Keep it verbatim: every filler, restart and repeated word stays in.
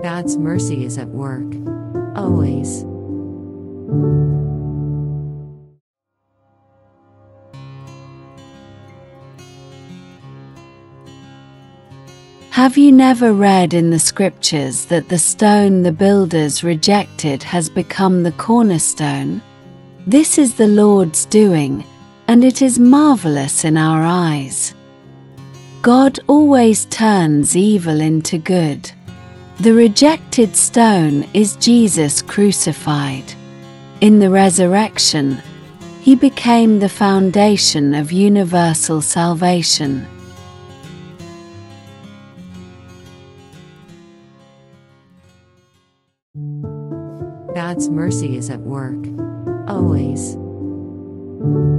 God's mercy is at work, always. Have you never read in the scriptures that the stone the builders rejected has become the cornerstone? This is the Lord's doing, and it is marvelous in our eyes. God always turns evil into good. The rejected stone is Jesus crucified. In the resurrection, He became the foundation of universal salvation. God's mercy is at work, always.